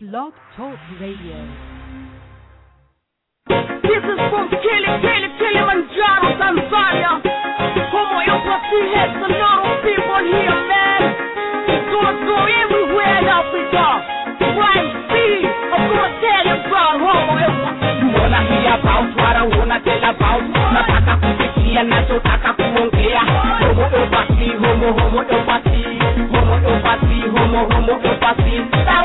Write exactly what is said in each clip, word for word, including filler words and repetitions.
Blog Talk Radio. This is from Kili, Kili, Kilimanjaro, Tanzania. Como eu posso have a lot of people here, man. It's gonna go everywhere in Africa. Right, see, I'm gonna tell you about homo. You wanna hear about what I wanna tell about? Nataka kusikia nachotaka kuongea. Homo opasi, homo, homo opasi. Homo opasi, homo, homo opasi.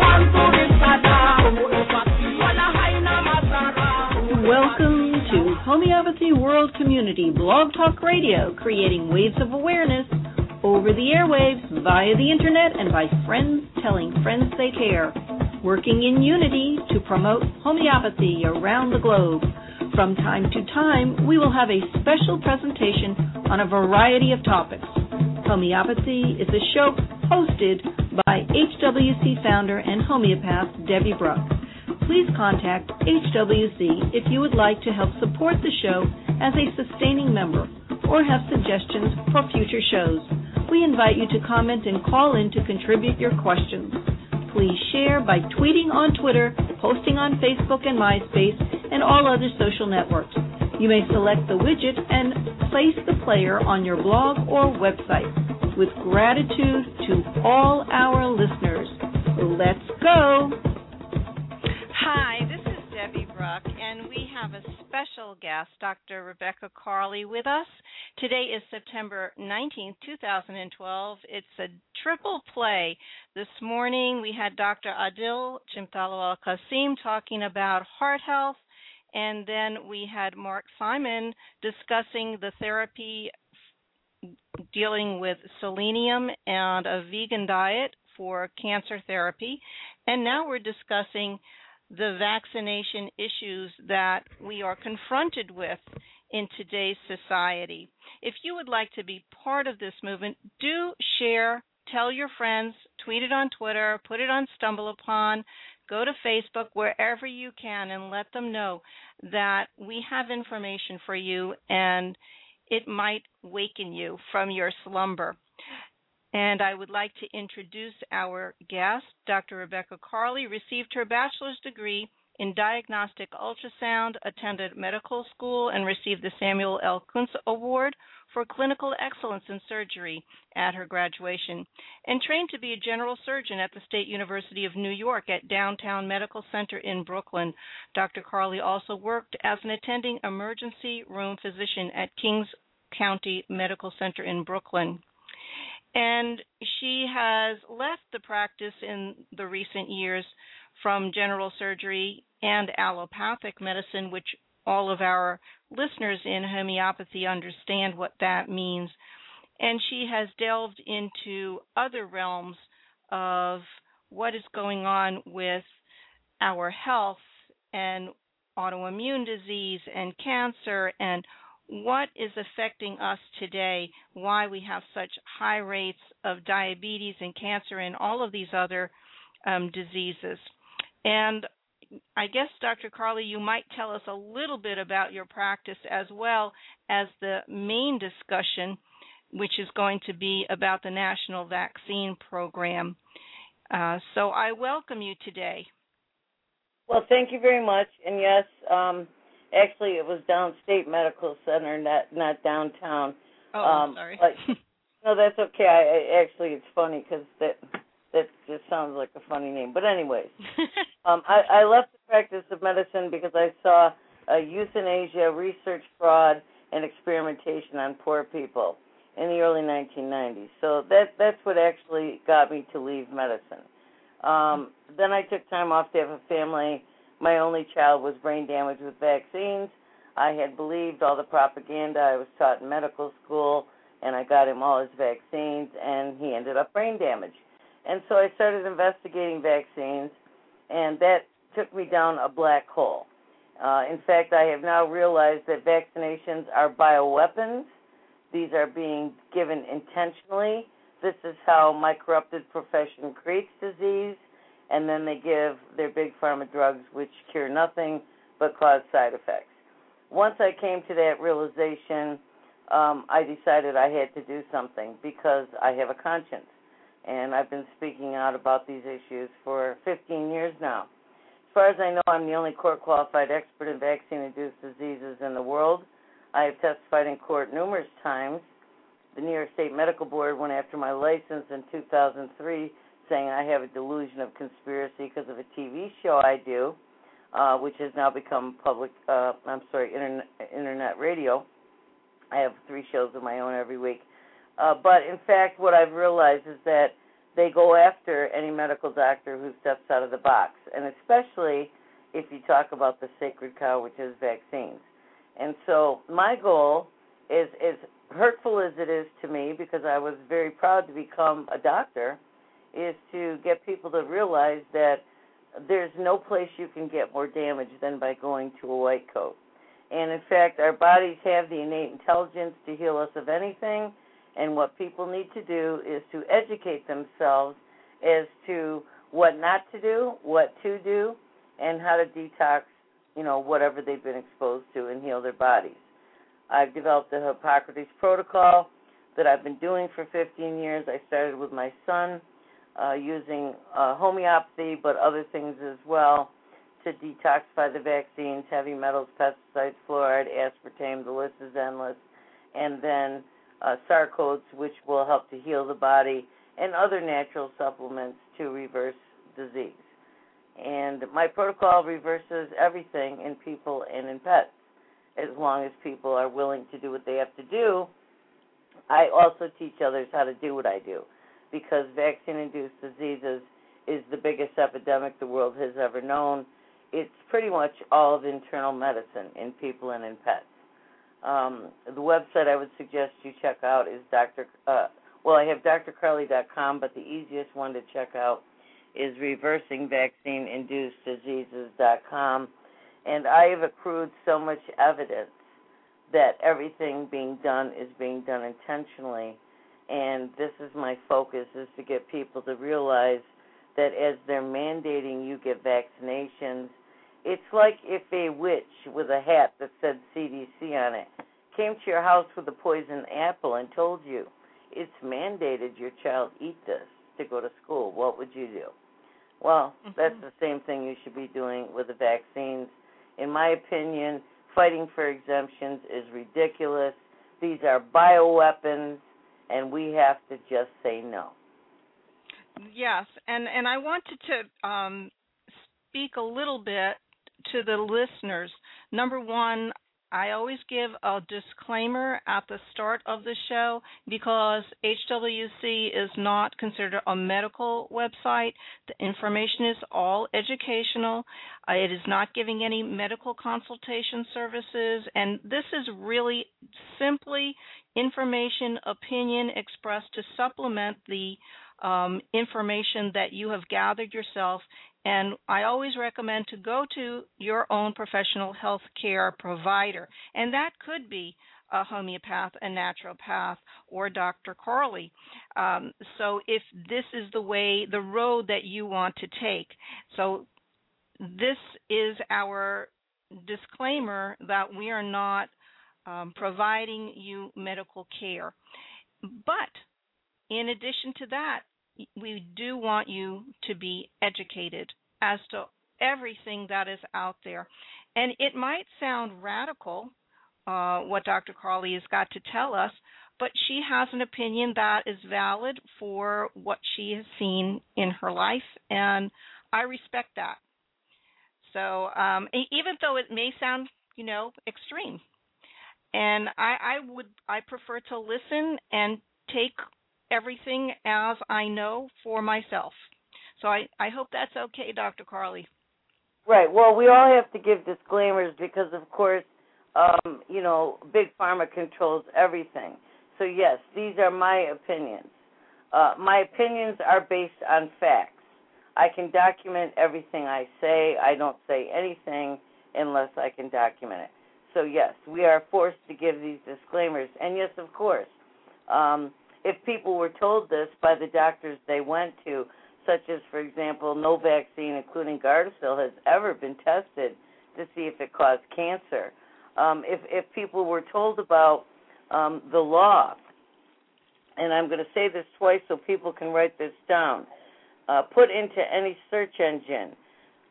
Welcome to Homeopathy World Community Blog Talk Radio, creating waves of awareness over the airwaves, via the internet, and by friends telling friends they care. Working in unity to promote homeopathy around the globe. From time to time, we will have a special presentation on a variety of topics. Homeopathy is a show hosted by H W C founder and homeopath Debbie Bruck. Please contact H W C if you would like to help support the show as a sustaining member or have suggestions for future shows. We invite you to comment and call in to contribute your questions. Please share by tweeting on Twitter, posting on Facebook and MySpace, and all other social networks. You may select the widget and place the player on your blog or website. With gratitude to all our listeners. Let's go! Hi, this is Debbie Bruck, and we have a special guest, Doctor Rebecca Carley, with us. Today is September nineteenth, two thousand twelve. It's a triple play. This morning we had Doctor Adil Chimtalo Al-Qasim talking about heart health, and then we had Mark Simon discussing the therapy dealing with selenium and a vegan diet for cancer therapy. And now we're discussing the vaccination issues that we are confronted with in today's society. If you would like to be part of this movement, do share, tell your friends, tweet it on Twitter, put it on StumbleUpon, go to Facebook, wherever you can, and let them know that we have information for you and it might waken you from your slumber. And I would like to introduce our guest. Doctor Rebecca Carley received her bachelor's degree in diagnostic ultrasound, attended medical school, and received the Samuel L. Kuntz Award for clinical excellence in surgery at her graduation, and trained to be a general surgeon at the State University of New York at Downtown Medical Center in Brooklyn. Doctor Carley also worked as an attending emergency room physician at Kings County Medical Center in Brooklyn. And she has left the practice in the recent years from general surgery and allopathic medicine, which all of our listeners in homeopathy understand what that means. And she has delved into other realms of what is going on with our health and autoimmune disease and cancer and what is affecting us today, why we have such high rates of diabetes and cancer and all of these other um, diseases. And I guess, Doctor Carley, you might tell us a little bit about your practice as well as the main discussion, which is going to be about the National Vaccine Program. Uh, so I welcome you today. Well, thank you very much. And yes, um, actually, it was Downstate Medical Center, not not downtown. Oh, um, sorry. But, no, that's okay. I, I actually, it's funny because that that just sounds like a funny name. But anyways, um, I, I left the practice of medicine because I saw uh, euthanasia, research fraud, and experimentation on poor people in the early nineteen nineties. So that that's what actually got me to leave medicine. Um, then I took time off to have a family. My only child was brain damaged with vaccines. I had believed all the propaganda I was taught in medical school, and I got him all his vaccines, and he ended up brain damaged. And so I started investigating vaccines, and that took me down a black hole. Uh, in fact, I have now realized that vaccinations are bioweapons. These are being given intentionally. This is how my corrupted profession creates disease, and then they give their big pharma drugs which cure nothing but cause side effects. Once I came to that realization, um, I decided I had to do something because I have a conscience, and I've been speaking out about these issues for fifteen years now. far as I know, I'm the only court-qualified expert in vaccine-induced diseases in the world. I have testified in court numerous times. The New York State Medical Board went after my license in two thousand three, saying I have a delusion of conspiracy because of a T V show I do, uh, which has now become public, uh, I'm sorry, internet, internet radio. I have three shows of my own every week. Uh, but, in fact, what I've realized is that they go after any medical doctor who steps out of the box, and especially if you talk about the sacred cow, which is vaccines. And so my goal is, as hurtful as it is to me, because I was very proud to become a doctor, is to get people to realize that there's no place you can get more damage than by going to a white coat. And, in fact, our bodies have the innate intelligence to heal us of anything, and what people need to do is to educate themselves as to what not to do, what to do, and how to detox, you know, whatever they've been exposed to and heal their bodies. I've developed the Hippocrates protocol that I've been doing for fifteen years. I started with my son uh, using uh, homeopathy, but other things as well, to detoxify the vaccines, heavy metals, pesticides, fluoride, aspartame, the list is endless, and then uh, sarcodes, which will help to heal the body, and other natural supplements to reverse disease. And my protocol reverses everything in people and in pets, as long as people are willing to do what they have to do. I also teach others how to do what I do, because vaccine-induced diseases is the biggest epidemic the world has ever known. It's pretty much all of internal medicine in people and in pets. Um, the website I would suggest you check out is Doctor Uh, well, I have D R Carly dot com, but the easiest one to check out is reversing vaccine induced diseases dot com. And I have accrued so much evidence that everything being done is being done intentionally. And this is my focus, is to get people to realize that as they're mandating you get vaccinations, it's like if a witch with a hat that said C D C on it came to your house with a poisoned apple and told you it's mandated your child eat this to go to school. What would you do? Well, mm-hmm. That's the same thing you should be doing with the vaccines. In my opinion, fighting for exemptions is ridiculous. These are bioweapons, and we have to just say no. Yes, and, and I wanted to um, speak a little bit to the listeners. Number one, I always give a disclaimer at the start of the show because H W C is not considered a medical website. The information is all educational. Uh, it is not giving any medical consultation services, and this is really simply information, opinion expressed to supplement the um, information that you have gathered yourself. And I always recommend to go to your own professional health care provider. And that could be a homeopath, a naturopath, or Doctor Carly. Um, so if this is the way, the road that you want to take. So this is our disclaimer that we are not um, providing you medical care. But in addition to that, we do want you to be educated as to everything that is out there. And it might sound radical, uh, what Doctor Carly has got to tell us, but she has an opinion that is valid for what she has seen in her life, and I respect that. So um, even though it may sound, you know, extreme, and I, I would, I prefer to listen and take everything as I know for myself. So I, I hope that's okay, Doctor Carly. Right. Well, we all have to give disclaimers because, of course, um, you know, Big Pharma controls everything. So, yes, these are my opinions. Uh, my opinions are based on facts. I can document everything I say. I don't say anything unless I can document it. So, yes, we are forced to give these disclaimers. And, yes, of course, um, if people were told this by the doctors they went to, such as, for example, no vaccine, including Gardasil, has ever been tested to see if it caused cancer. Um, if, if people were told about um, the law, and I'm going to say this twice so people can write this down, uh, put into any search engine,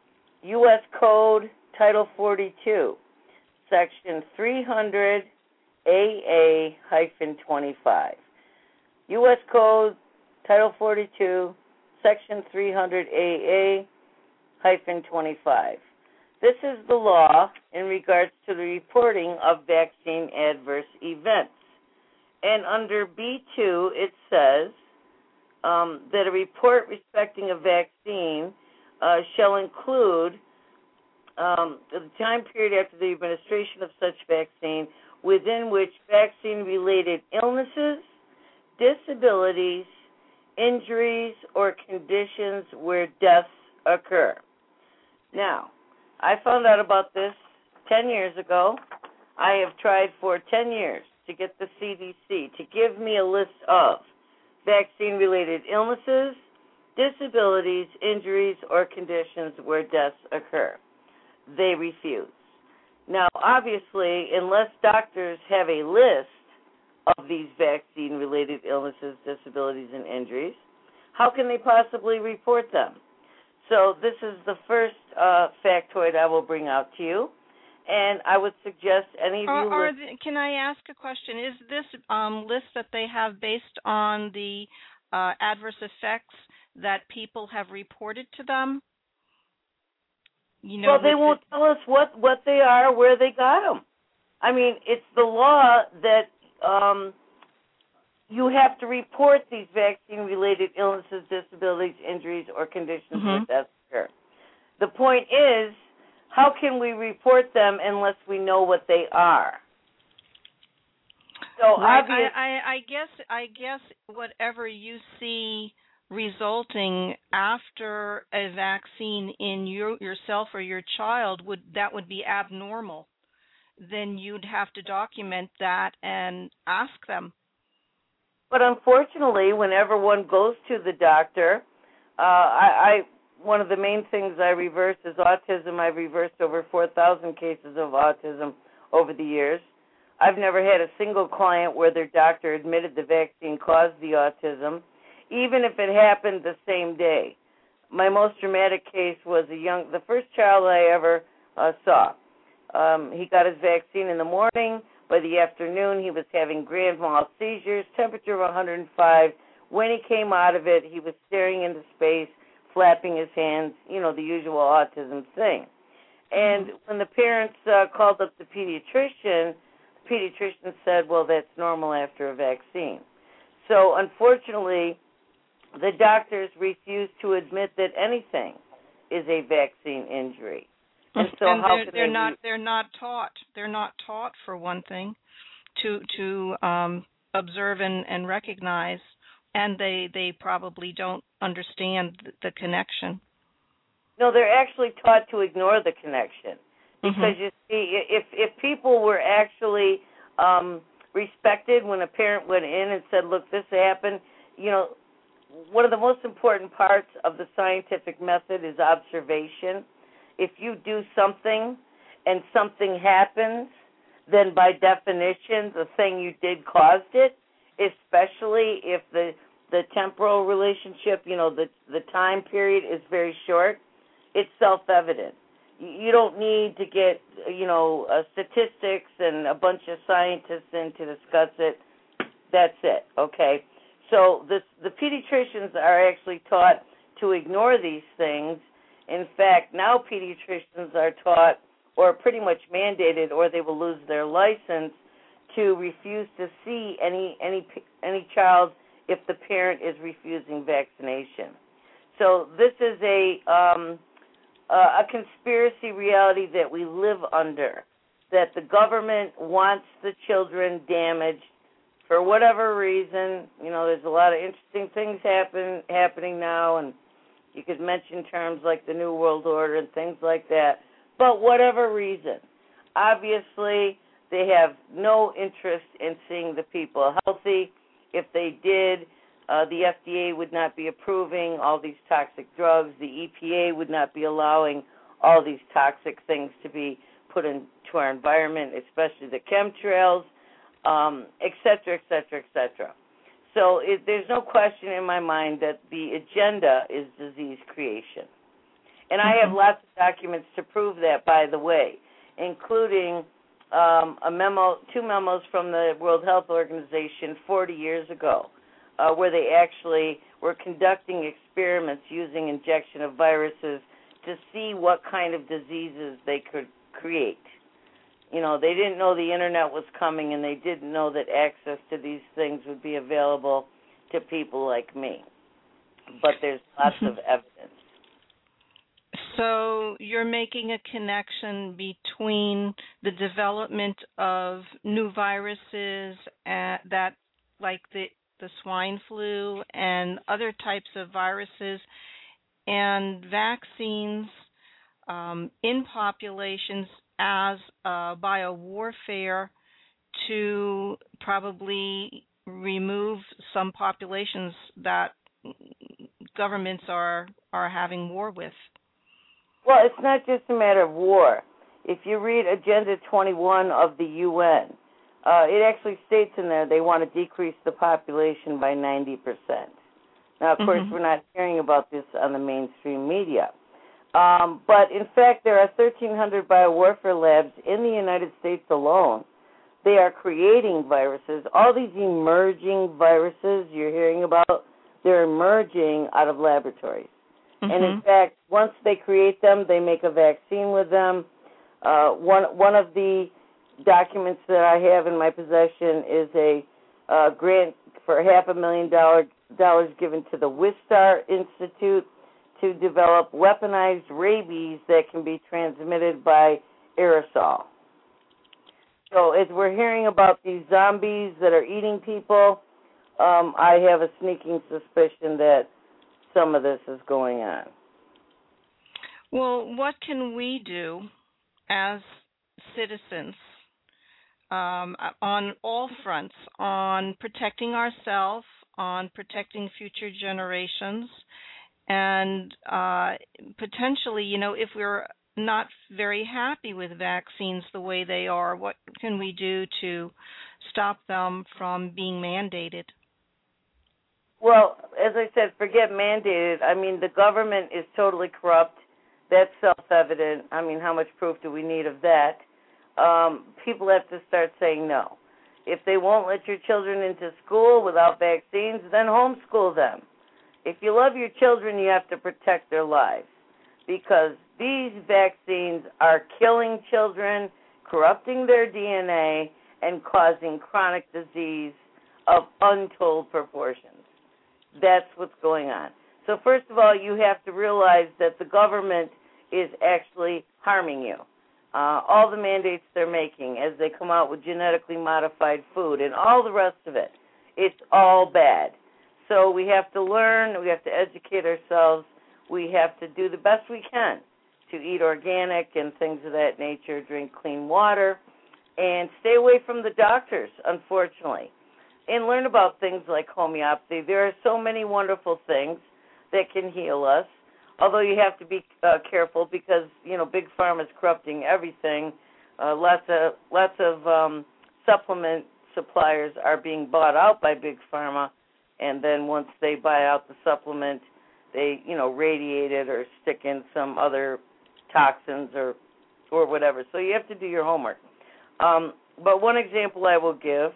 U S Code Title forty-two, Section three hundred A A twenty-five. U S Code Title forty-two, Section three hundred A A twenty-five. This is the law in regards to the reporting of vaccine adverse events. And under B two, it says um, that a report respecting a vaccine uh, shall include um, the time period after the administration of such vaccine within which vaccine-related illnesses, disabilities, injuries, or conditions where deaths occur. Now, I found out about this ten years ago. I have tried for ten years to get the C D C to give me a list of vaccine-related illnesses, disabilities, injuries, or conditions where deaths occur. They refuse. Now, obviously, unless doctors have a list of these vaccine-related illnesses, disabilities, and injuries, how can they possibly report them? So this is the first uh, factoid I will bring out to you, and I would suggest any of are, you... Are list- the, can I ask a question? Is this um, list that they have based on the uh, adverse effects that people have reported to them? You know, well, they won't tell us what, what they are, where they got them. I mean, it's the law that um, you have to report these vaccine-related illnesses, disabilities, injuries, or conditions mm-hmm. with death occur. The point is, how can we report them unless we know what they are? So right. obviously, I, I, I guess I guess whatever you see resulting after a vaccine in your, yourself or your child would that would be abnormal. Then you'd have to document that and ask them. But unfortunately, whenever one goes to the doctor, uh, I, I one of the main things I reverse is autism. I've reversed over four thousand cases of autism over the years. I've never had a single client where their doctor admitted the vaccine caused the autism, even if it happened the same day. My most dramatic case was a young, the first child I ever uh, saw. Um, he got his vaccine in the morning. By the afternoon, he was having grand mal seizures, temperature of one hundred five. When he came out of it, he was staring into space, flapping his hands, you know, the usual autism thing. And when the parents uh, called up the pediatrician, the pediatrician said, well, that's normal after a vaccine. So, unfortunately, the doctors refuse to admit that anything is a vaccine injury. And so and how they're, can they're they not re- they're not taught they're not taught for one thing to to um, observe and, and recognize, and they they probably don't understand the connection. No, they're actually taught to ignore the connection because mm-hmm. you see, if if people were actually um, respected when a parent went in and said, "Look, this happened," you know, one of the most important parts of the scientific method is observation. If you do something and something happens, then by definition, the thing you did caused it, especially if the the temporal relationship, you know, the, the time period is very short, it's self-evident. You don't need to get, you know, uh, statistics and a bunch of scientists in to discuss it. That's it, okay? So this, the pediatricians are actually taught to ignore these things. In fact, now pediatricians are taught or pretty much mandated, or they will lose their license, to refuse to see any any any child if the parent is refusing vaccination. So this is a um, a conspiracy reality that we live under, that the government wants the children damaged for whatever reason. You know, there's a lot of interesting things happen happening now, and you could mention terms like the New World Order and things like that. But whatever reason, obviously they have no interest in seeing the people healthy. If they did, uh, the F D A would not be approving all these toxic drugs. The E P A would not be allowing all these toxic things to be put into our environment, especially the chemtrails, um, et cetera, et cetera, et cetera. So it, there's no question in my mind that the agenda is disease creation. And I have lots of documents to prove that, by the way, including um, a memo, two memos from the World Health Organization forty years ago, uh, where they actually were conducting experiments using injection of viruses to see what kind of diseases they could create. You know, they didn't know the Internet was coming, and they didn't know that access to these things would be available to people like me. But there's lots of evidence. So you're making a connection between the development of new viruses uh, that, like the, the swine flu and other types of viruses, and vaccines um, in populations as uh, biowarfare to probably remove some populations that governments are are having war with. Well, it's not just a matter of war. If you read Agenda twenty-one of the U N, uh, it actually states in there they want to decrease the population by ninety percent. Now, of mm-hmm. course, we're not hearing about this on the mainstream media. Um, but, in fact, there are thirteen hundred biowarfare labs in the United States alone. They are creating viruses. All these emerging viruses you're hearing about, they're emerging out of laboratories. Mm-hmm. And, in fact, once they create them, they make a vaccine with them. Uh, one one of the documents that I have in my possession is a uh, grant for half a million dollar, dollars given to the Wistar Institute to develop weaponized rabies that can be transmitted by aerosol. So as we're hearing about these zombies that are eating people, um, I have a sneaking suspicion that some of this is going on. Well, what can we do as citizens um, on all fronts, on protecting ourselves, on protecting future generations, and uh, potentially, you know, if we're not very happy with vaccines the way they are, what can we do to stop them from being mandated? Well, as I said, forget mandated. I mean, the government is totally corrupt. That's self-evident. I mean, how much proof do we need of that? Um, people have to start saying no. If they won't let your children into school without vaccines, then homeschool them. If you love your children, you have to protect their lives, because these vaccines are killing children, corrupting their D N A, and causing chronic disease of untold proportions. That's what's going on. So first of all, you have to realize that the government is actually harming you. Uh, all the mandates they're making as they come out with genetically modified food and all the rest of it, it's all bad. So we have to learn, we have to educate ourselves, we have to do the best we can to eat organic and things of that nature, drink clean water, and stay away from the doctors, unfortunately, and learn about things like homeopathy. There are so many wonderful things that can heal us, although you have to be uh, careful because, you know, Big Pharma is corrupting everything. Uh, lots of, lots of um, supplement suppliers are being bought out by Big Pharma, and then once they buy out the supplement, they, you know, radiate it or stick in some other toxins or or whatever. So you have to do your homework. Um, but one example I will give,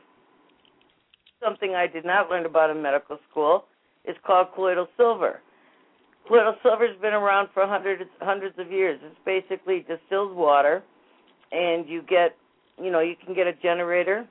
something I did not learn about in medical school, is called colloidal silver. Colloidal silver has been around for hundreds hundreds of years. It's basically distilled water, and you get, you know, you can get a generator.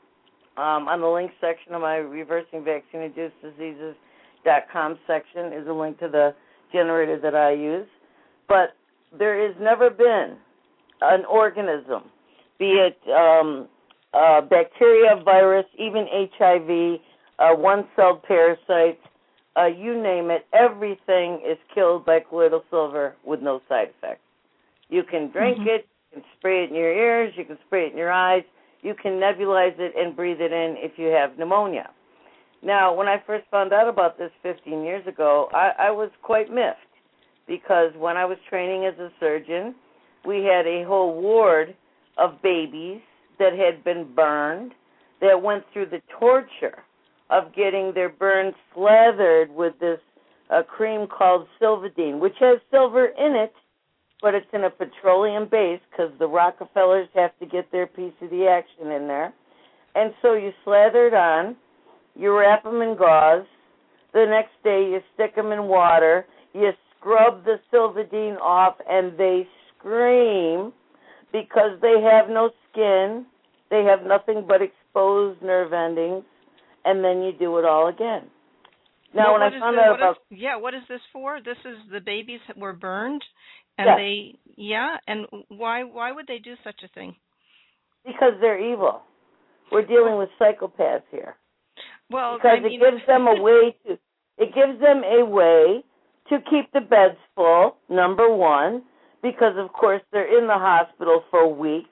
Um, on the link section of my Reversing Vaccine-Induced Diseases dot com section is a link to the generator that I use. But there has never been an organism, be it um, uh, bacteria, virus, even H I V, uh, one-celled parasites, uh, you name it, everything is killed by colloidal silver with no side effects. You can drink mm-hmm. it, you can spray it in your ears, you can spray it in your eyes, you can nebulize it and breathe it in if you have pneumonia. Now, when I first found out about this fifteen years ago, I, I was quite miffed, because when I was training as a surgeon, we had a whole ward of babies that had been burned, that went through the torture of getting their burns slathered with this a cream called Silvadene, which has silver in it, but it's in a petroleum base because the Rockefellers have to get their piece of the action in there. And so you slather it on, you wrap them in gauze. The next day you stick them in water, you scrub the Silvadene off, and they scream because they have no skin, they have nothing but exposed nerve endings, and then you do it all again. Now, well, when I found out about... Is, yeah, what is this for? This is the babies that were burned? And yes. they, yeah, and why why would they do such a thing? Because they're evil. We're dealing with psychopaths here. Well, because I mean... it gives them a way to, it gives them a way to keep the beds full, number one, because, of course, they're in the hospital for weeks.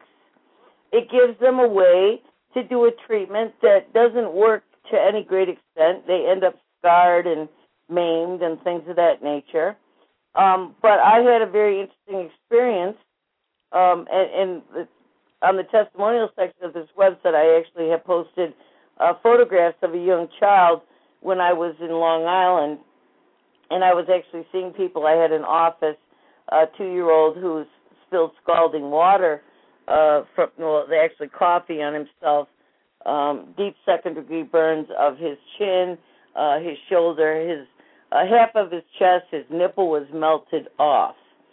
It gives them a way to do a treatment that doesn't work to any great extent. They end up scarred and maimed and things of that nature. Um, but I had a very interesting experience, um, and, and the, on the testimonial section of this website, I actually have posted uh, photographs of a young child when I was in Long Island, and I was actually seeing people. I had an office, a two-year-old who's spilled scalding water, uh, from, well, actually coffee on himself, um, deep second-degree burns of his chin, uh, his shoulder, his uh, half of his chest, his nipple was melted off.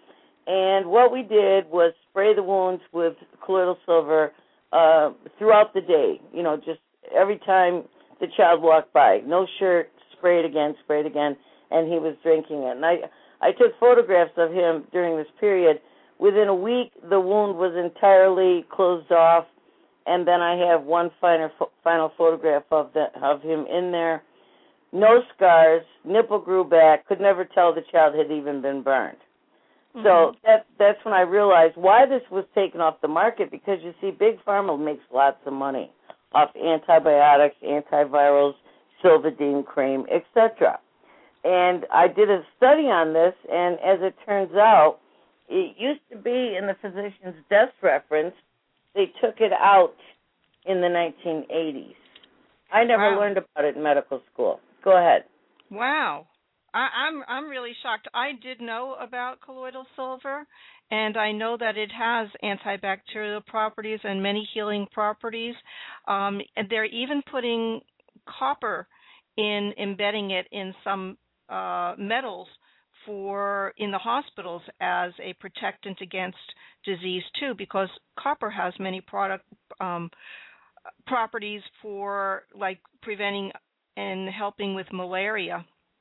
And what we did was spray the wounds with colloidal silver uh, throughout the day, you know, just every time the child walked by. No shirt, spray it again, spray it again, and he was drinking it. And I, I took photographs of him during this period. Within a week, the wound was entirely closed off, and then I have one final, final photograph of, the, of him in there. No scars, nipple grew back, could never tell the child had even been burned. Mm-hmm. So that that's when I realized why this was taken off the market, because, you see, Big Pharma makes lots of money off antibiotics, antivirals, Silvadene cream, et cetera. And I did a study on this, and as it turns out, it used to be in the physician's desk reference. They took it out in the nineteen eighties. I never wow. learned about it in medical school. Go ahead. Wow. I, I'm I'm really shocked. I did know about colloidal silver, and I know that it has antibacterial properties and many healing properties. Um, and they're even putting copper in, embedding it in some uh, metals for in the hospitals as a protectant against disease too, because copper has many product um, properties for like preventing and helping with malaria.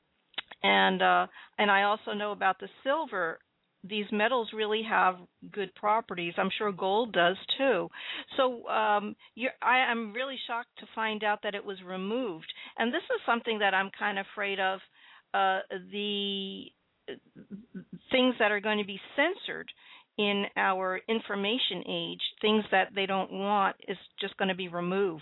And uh, and I also know about the silver. These metals really have good properties. I'm sure gold does too. So um, you're, I, I'm really shocked to find out that it was removed. And this is something that I'm kind of afraid of, uh, the things that are going to be censored in our information age, things that they don't want is just going to be removed.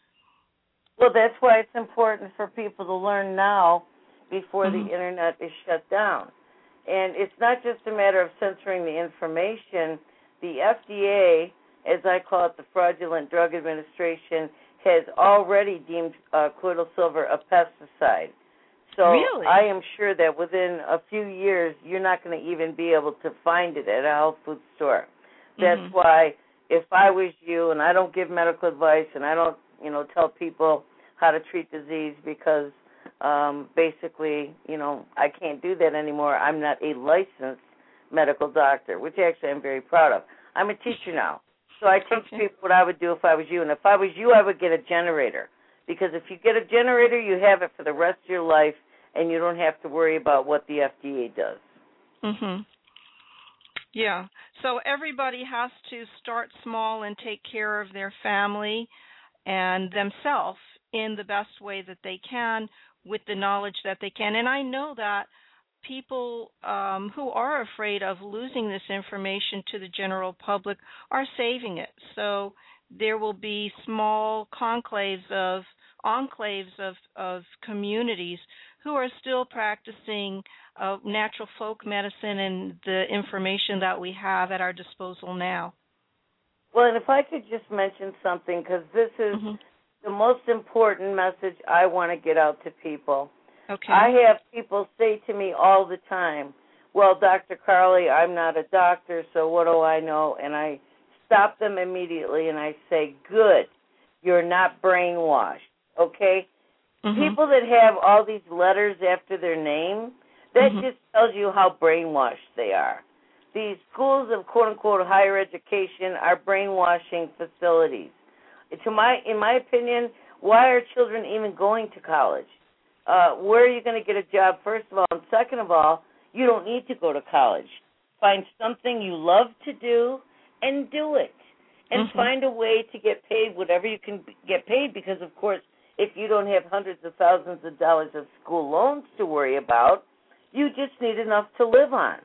Well, that's why it's important for people to learn now before mm-hmm. the Internet is shut down. And it's not just a matter of censoring the information. The F D A, as I call it, the Fraudulent Drug Administration, has already deemed uh, colloidal silver a pesticide. So really? I am sure that within a few years, you're not going to even be able to find it at a health food store. That's mm-hmm. why if I was you, and I don't give medical advice, and I don't, you know, tell people how to treat disease because um, basically, you know, I can't do that anymore. I'm not a licensed medical doctor, which actually I'm very proud of. I'm a teacher now. So I teach okay. people what I would do if I was you. And if I was you, I would get a generator. Because if you get a generator, you have it for the rest of your life, and you don't have to worry about what the F D A does. Mhm. Yeah. So everybody has to start small and take care of their family and themselves in the best way that they can with the knowledge that they can. And I know that people um, who are afraid of losing this information to the general public are saving it. So there will be small conclaves of enclaves of, of communities who are still practicing uh, natural folk medicine and the information that we have at our disposal now. Well, and if I could just mention something, because this is mm-hmm. the most important message I want to get out to people. Okay. I have people say to me all the time, well, Doctor Carly, I'm not a doctor, so what do I know? And I stop them immediately and I say, good, you're not brainwashed, okay? Mm-hmm. People that have all these letters after their name, that mm-hmm. just tells you how brainwashed they are. These schools of quote-unquote higher education are brainwashing facilities. To my, in my opinion, why are children even going to college? Uh, where are you going to get a job, first of all? And second of all, you don't need to go to college. Find something you love to do and do it. And mm-hmm. find a way to get paid whatever you can get paid because, of course, if you don't have hundreds of thousands of dollars of school loans to worry about, you just need enough to live on.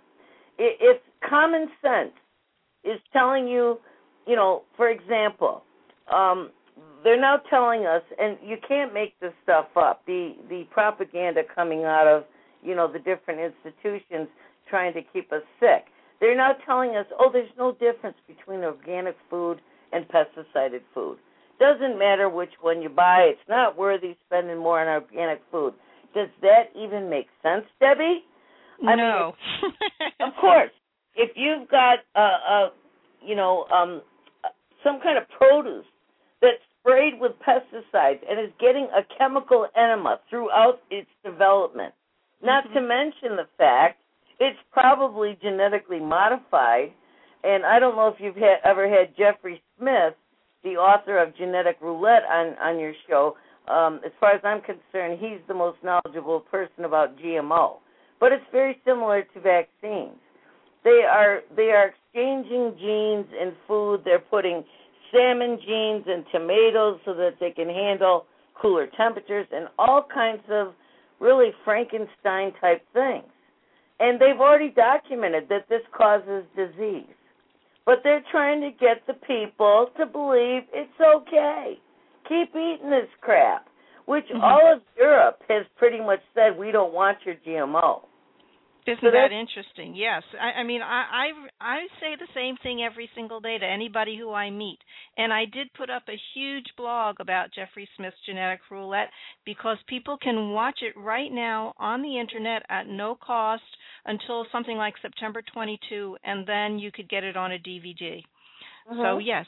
If common sense is telling you, you know, for example, um, they're now telling us, and you can't make this stuff up, the, the propaganda coming out of, you know, the different institutions trying to keep us sick. They're now telling us, oh, there's no difference between organic food and pesticided food. Doesn't matter which one you buy. It's not worthy spending more on organic food. Does that even make sense, Debbie? I no. mean, of course, if you've got, uh, uh, you know, um, some kind of produce that's sprayed with pesticides and is getting a chemical enema throughout its development, not mm-hmm. to mention the fact it's probably genetically modified, and I don't know if you've had, ever had Jeffrey Smith, the author of Genetic Roulette, on, on your show. Um, as far as I'm concerned, he's the most knowledgeable person about G M O. But it's very similar to vaccines. They are they are exchanging genes in food. They're putting salmon genes in tomatoes so that they can handle cooler temperatures and all kinds of really Frankenstein-type things. And they've already documented that this causes disease. But they're trying to get the people to believe it's okay. Keep eating this crap, which mm-hmm. all of Europe has pretty much said, we don't want your G M O. Isn't so that interesting? Yes. I, I mean, I, I I say the same thing every single day to anybody who I meet. And I did put up a huge blog about Jeffrey Smith's Genetic Roulette because people can watch it right now on the Internet at no cost until something like September twenty-second, and then you could get it on a D V D. Mm-hmm. So, yes.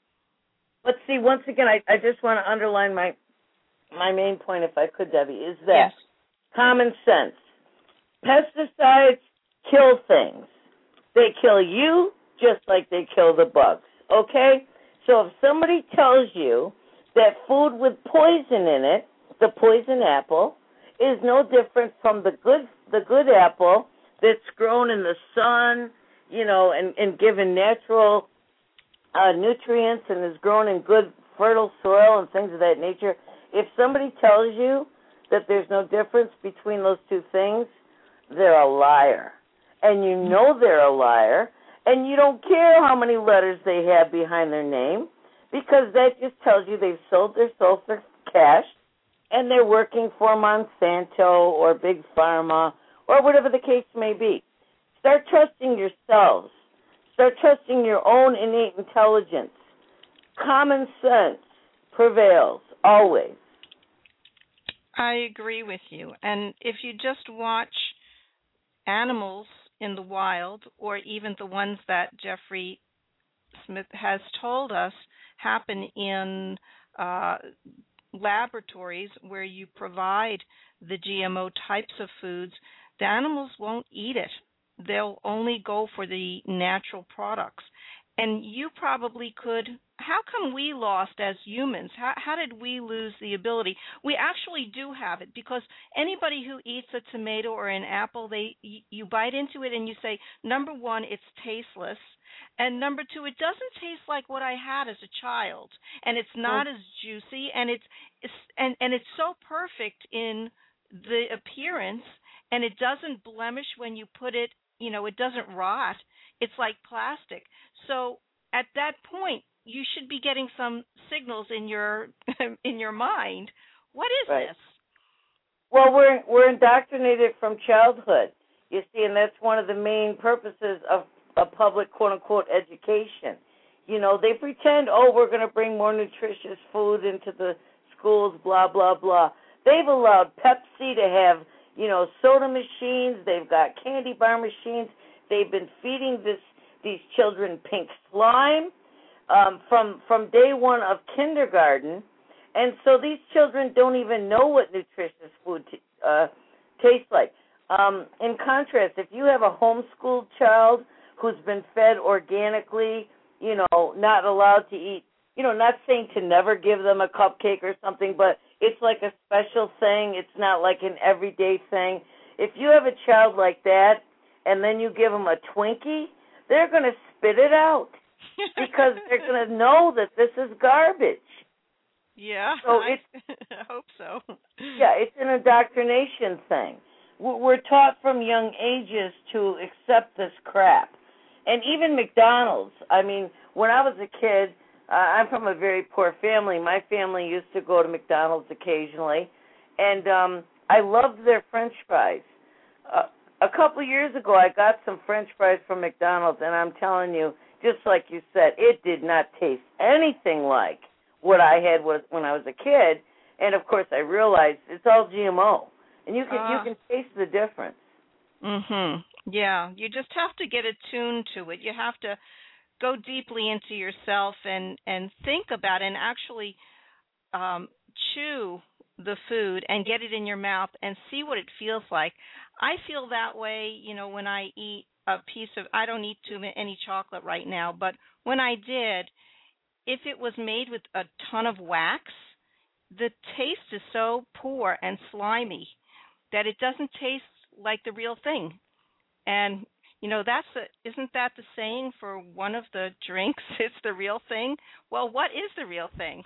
But see, once again, I, I just want to underline my my main point, if I could, Debbie, is that yes. common sense. Pesticides kill things. They kill you just like they kill the bugs, okay? So if somebody tells you that food with poison in it, the poison apple, is no different from the good the good apple that's grown in the sun, you know, and, and given natural uh, nutrients and is grown in good fertile soil and things of that nature, if somebody tells you that there's no difference between those two things, they're a liar. And you know they're a liar, and you don't care how many letters they have behind their name, because that just tells you they've sold their soul for cash, and they're working for Monsanto or Big Pharma or whatever the case may be. Start trusting yourselves. Start trusting your own innate intelligence. Common sense prevails, always. I agree with you. And if you just watch animals in the wild, or even the ones that Jeffrey Smith has told us happen in uh, laboratories where you provide the G M O types of foods, the animals won't eat it. They'll only go for the natural products. And you probably could, how come we lost as humans? How, how did we lose the ability? We actually do have it, because anybody who eats a tomato or an apple, they you bite into it and you say, number one, it's tasteless. And number two, it doesn't taste like what I had as a child. And it's not oh. as juicy, and it's, it's and, and it's so perfect in the appearance, and it doesn't blemish when you put it, you know, it doesn't rot. It's like plastic. So at that point, you should be getting some signals in your in your mind. What is right. this? Well, we're we're indoctrinated from childhood, you see, and that's one of the main purposes of a public quote-unquote education. You know, they pretend, oh, we're going to bring more nutritious food into the schools, blah, blah, blah. They've allowed Pepsi to have, you know, soda machines. They've got candy bar machines. They've been feeding this these children pink slime um, from from day one of kindergarten. And so these children don't even know what nutritious food t- uh, tastes like. Um, in contrast, if you have a homeschooled child who's been fed organically, you know, not allowed to eat, you know, not saying to never give them a cupcake or something, but it's like a special thing. It's not like an everyday thing. If you have a child like that and then you give them a Twinkie, they're going to spit it out because they're going to know that this is garbage. Yeah, so I it's, hope so. Yeah, it's an indoctrination thing. We're taught from young ages to accept this crap. And even McDonald's, I mean, when I was a kid, uh, I'm from a very poor family. My family used to go to McDonald's occasionally, and um, I loved their French fries. Uh, a couple years ago, I got some French fries from McDonald's, and I'm telling you, just like you said, it did not taste anything like what I had was when I was a kid. And of course, I realized it's all G M O, and you can uh, you can taste the difference. Mhm. Yeah, you just have to get attuned to it. You have to go deeply into yourself and and think about it and actually um, chew the food and get it in your mouth and see what it feels like. I feel that way, you know, when I eat a piece of. I don't eat too many chocolate right now, but when I did, if it was made with a ton of wax, the taste is so poor and slimy that it doesn't taste like the real thing. And, you know, that's a, isn't that the saying for one of the drinks? It's the real thing. Well, what is the real thing?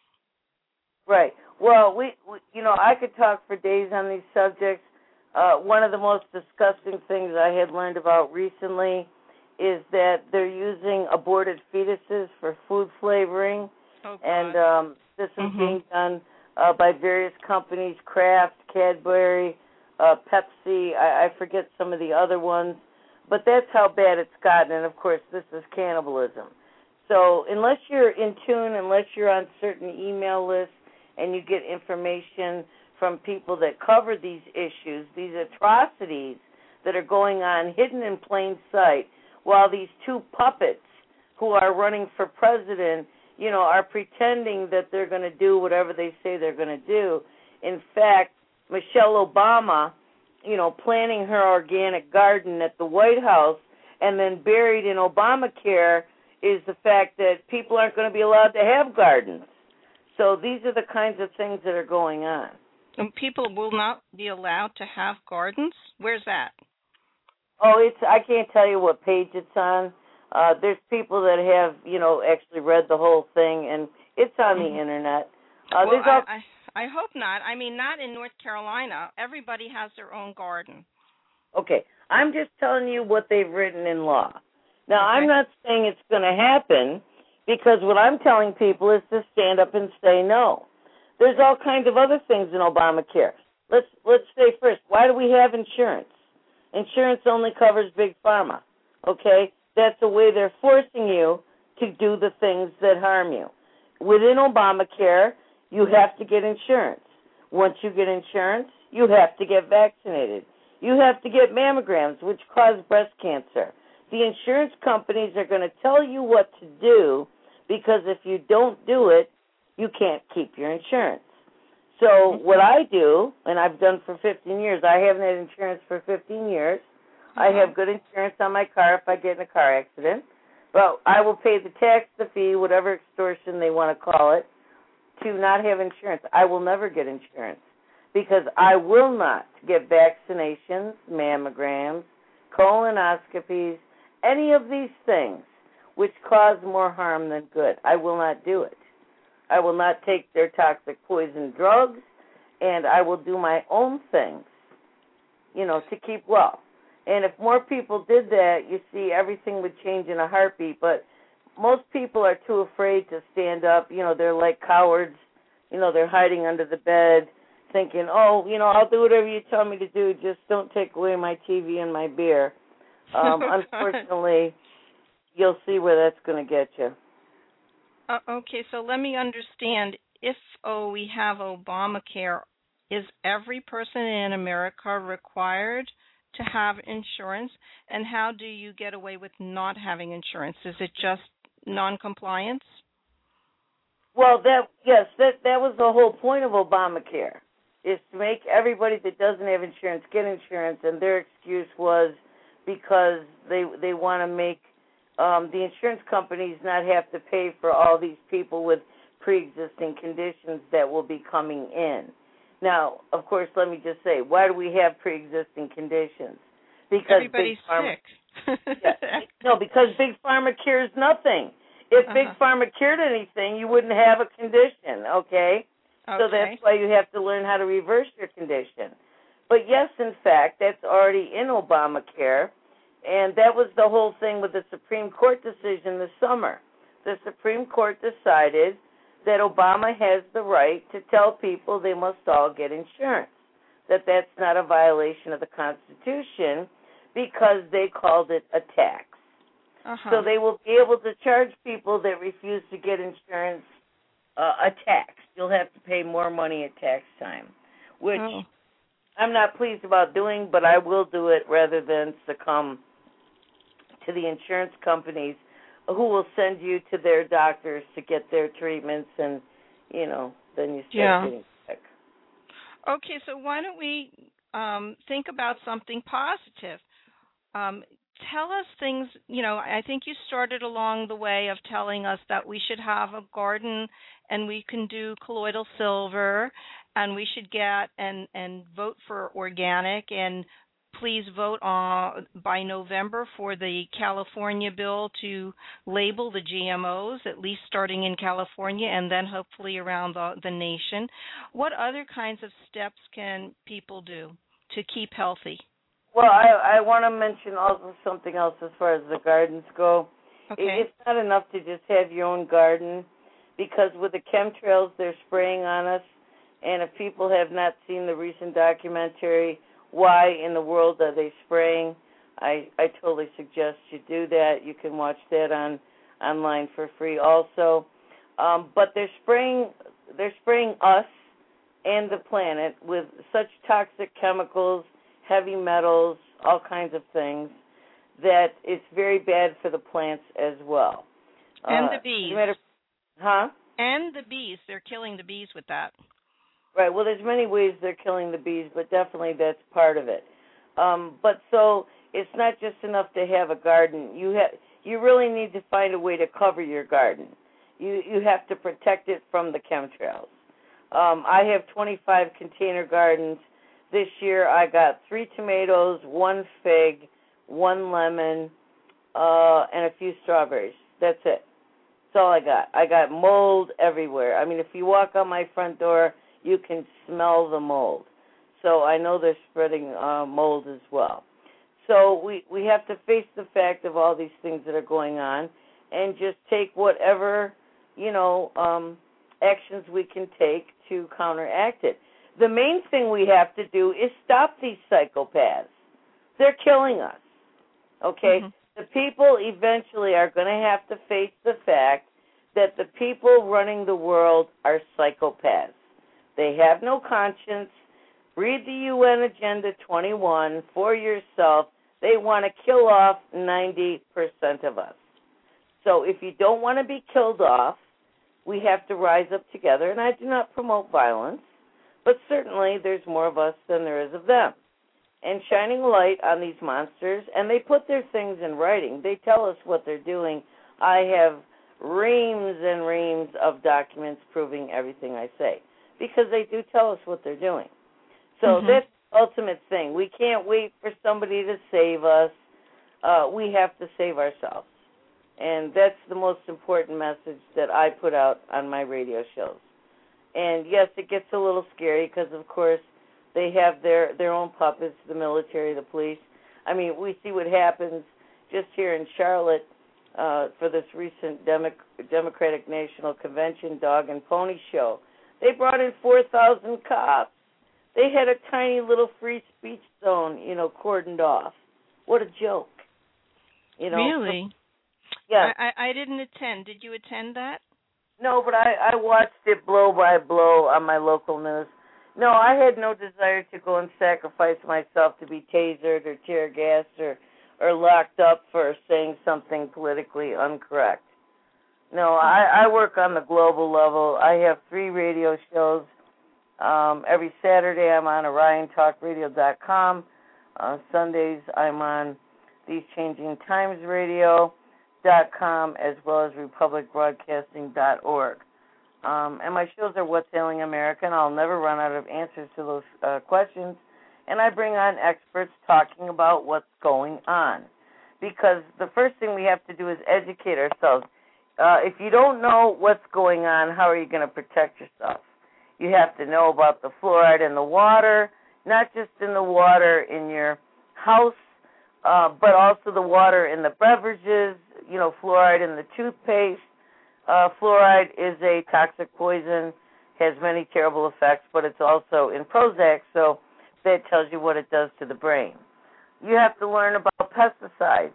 Right. Well, we, we you know, I could talk for days on these subjects. Uh, one of the most disgusting things I had learned about recently is that they're using aborted fetuses for food flavoring. Oh, and um, this is mm-hmm. being done uh, by various companies, Kraft, Cadbury, uh, Pepsi, I, I forget some of the other ones. But that's how bad it's gotten, and of course this is cannibalism. So unless you're in tune, unless you're on certain email lists and you get information from people that cover these issues, these atrocities that are going on hidden in plain sight, while these two puppets who are running for president, you know, are pretending that they're going to do whatever they say they're going to do. In fact, Michelle Obama, you know, planting her organic garden at the White House, and then buried in Obamacare is the fact that people aren't going to be allowed to have gardens. So these are the kinds of things that are going on. And people will not be allowed to have gardens? Where's that? Oh, it's I can't tell you what page it's on. Uh, there's people that have, you know, actually read the whole thing, and it's on mm-hmm. the Internet. Uh, well, there's I, all... I, I hope not. I mean, not in North Carolina. Everybody has their own garden. Okay. I'm just telling you what they've written in law. Now, okay. I'm not saying it's going to happen, because what I'm telling people is to stand up and say no. There's all kinds of other things in Obamacare. Let's let's say first, why do we have insurance? Insurance only covers big pharma, okay? That's the way they're forcing you to do the things that harm you. Within Obamacare, you have to get insurance. Once you get insurance, you have to get vaccinated. You have to get mammograms, which cause breast cancer. The insurance companies are going to tell you what to do, because if you don't do it, you can't keep your insurance. So what I do, and I've done for fifteen years, I haven't had insurance for fifteen years. I have good insurance on my car if I get in a car accident. But I will pay the tax, the fee, whatever extortion they want to call it, to not have insurance. I will never get insurance because I will not get vaccinations, mammograms, colonoscopies, any of these things which cause more harm than good. I will not do it. I will not take their toxic poison drugs, and I will do my own things, you know, to keep well. And if more people did that, you see, everything would change in a heartbeat. But most people are too afraid to stand up. You know, they're like cowards. You know, they're hiding under the bed thinking, oh, you know, I'll do whatever you tell me to do. Just don't take away my T V and my beer. Um, unfortunately, you'll see where that's going to get you. Uh, okay, so let me understand. If oh, we have Obamacare, is every person in America required to have insurance? And how do you get away with not having insurance? Is it just non-compliance? Well, that yes, that that was the whole point of Obamacare, is to make everybody that doesn't have insurance get insurance, and their excuse was because they they want to make um, the insurance companies not have to pay for all these people with pre-existing conditions that will be coming in. Now, of course, let me just say, why do we have pre-existing conditions? Because everybody's Big Pharma, sick. yeah, no, because Big Pharma cures nothing. If uh-huh. Big Pharma cured anything, you wouldn't have a condition, okay? okay? So that's why you have to learn how to reverse your condition. But yes, in fact, that's already in Obamacare, and that was the whole thing with the Supreme Court decision this summer. The Supreme Court decided that Obama has the right to tell people they must all get insurance, that that's not a violation of the Constitution because they called it a tax. Uh-huh. So they will be able to charge people that refuse to get insurance uh, a tax. You'll have to pay more money at tax time, which oh. I'm not pleased about doing, but I will do it rather than succumb to the insurance companies who will send you to their doctors to get their treatments, and, you know, then you start yeah. getting sick. Okay, so why don't we um, think about something positive? Um, tell us things, you know, I think you started along the way of telling us that we should have a garden and we can do colloidal silver and we should get and, and vote for organic, and please vote on, by November for the California bill to label the G M Os, at least starting in California and then hopefully around the, the nation. What other kinds of steps can people do to keep healthy? Well, I, I want to mention also something else as far as the gardens go. Okay. It, it's not enough to just have your own garden, because with the chemtrails they're spraying on us, and if people have not seen the recent documentary, Why in the World Are They Spraying, I, I totally suggest you do that. You can watch that on online for free also. Um, but they're spraying they're spraying us and the planet with such toxic chemicals, heavy metals, all kinds of things, that it's very bad for the plants as well. And uh, the bees. Matter, huh? And the bees. They're killing the bees with that. Right. Well, there's many ways they're killing the bees, but definitely that's part of it. Um, but so it's not just enough to have a garden. You have you really need to find a way to cover your garden. You you have to protect it from the chemtrails. Um, I have twenty-five container gardens. This year I got three tomatoes, one fig, one lemon, uh, and a few strawberries. That's it. That's all I got. I got mold everywhere. I mean, if you walk out my front door, you can smell the mold. So I know they're spreading uh, mold as well. So we, we have to face the fact of all these things that are going on and just take whatever, you know, um, actions we can take to counteract it. The main thing we have to do is stop these psychopaths. They're killing us, okay? Mm-hmm. The people eventually are going to have to face the fact that the people running the world are psychopaths. They have no conscience. Read the U N Agenda twenty-one for yourself. They want to kill off ninety percent of us. So if you don't want to be killed off, we have to rise up together. And I do not promote violence, but certainly there's more of us than there is of them. And shining light on these monsters, and they put their things in writing. They tell us what they're doing. I have reams and reams of documents proving everything I say, because they do tell us what they're doing. So mm-hmm. that's the ultimate thing. We can't wait for somebody to save us. Uh, we have to save ourselves. And that's the most important message that I put out on my radio shows. And, yes, it gets a little scary because, of course, they have their, their own puppets, the military, the police. I mean, we see what happens just here in Charlotte uh, for this recent Demo- Democratic National Convention dog and pony show. They brought in four thousand cops. They had a tiny little free speech zone, you know, cordoned off. What a joke. You know. Really? Yeah. I, I, I didn't attend. Did you attend that? No, but I, I watched it blow by blow on my local news. No, I had no desire to go and sacrifice myself to be tasered or tear gassed or, or locked up for saying something politically incorrect. No, I, I work on the global level. I have three radio shows. Um, every Saturday I'm on Orion Talk Radio dot com. Uh, Sundays I'm on These Changing Times Radio dot com as well as Republic Broadcasting dot org. Um, and my shows are What's Ailing America, and I'll never run out of answers to those uh, questions. And I bring on experts talking about what's going on. Because the first thing we have to do is educate ourselves. Uh, if you don't know what's going on, how are you going to protect yourself? You have to know about the fluoride in the water, not just in the water in your house, uh, but also the water in the beverages, you know, fluoride in the toothpaste. Uh, fluoride is a toxic poison, has many terrible effects, but it's also in Prozac, so that tells you what it does to the brain. You have to learn about pesticides.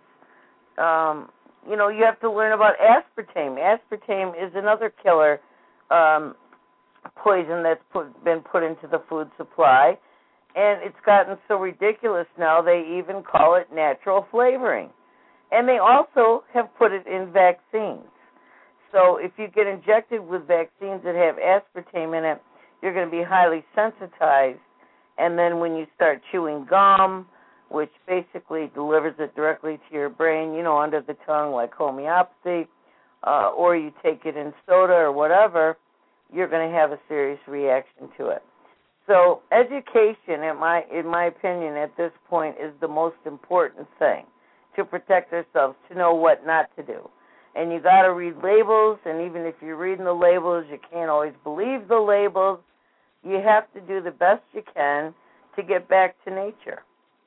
Um, you know, you have to learn about aspartame. Aspartame is another killer um, poison that's put, been put into the food supply, and it's gotten so ridiculous now they even call it natural flavoring. And they also have put it in vaccines. So if you get injected with vaccines that have aspartame in it, you're going to be highly sensitized. And then when you start chewing gum, which basically delivers it directly to your brain, you know, under the tongue like homeopathy, uh, or you take it in soda or whatever, you're going to have a serious reaction to it. So education, in my, in my opinion, at this point is the most important thing to protect ourselves, to know what not to do. And you got to read labels, and even if you're reading the labels, you can't always believe the labels. You have to do the best you can to get back to nature.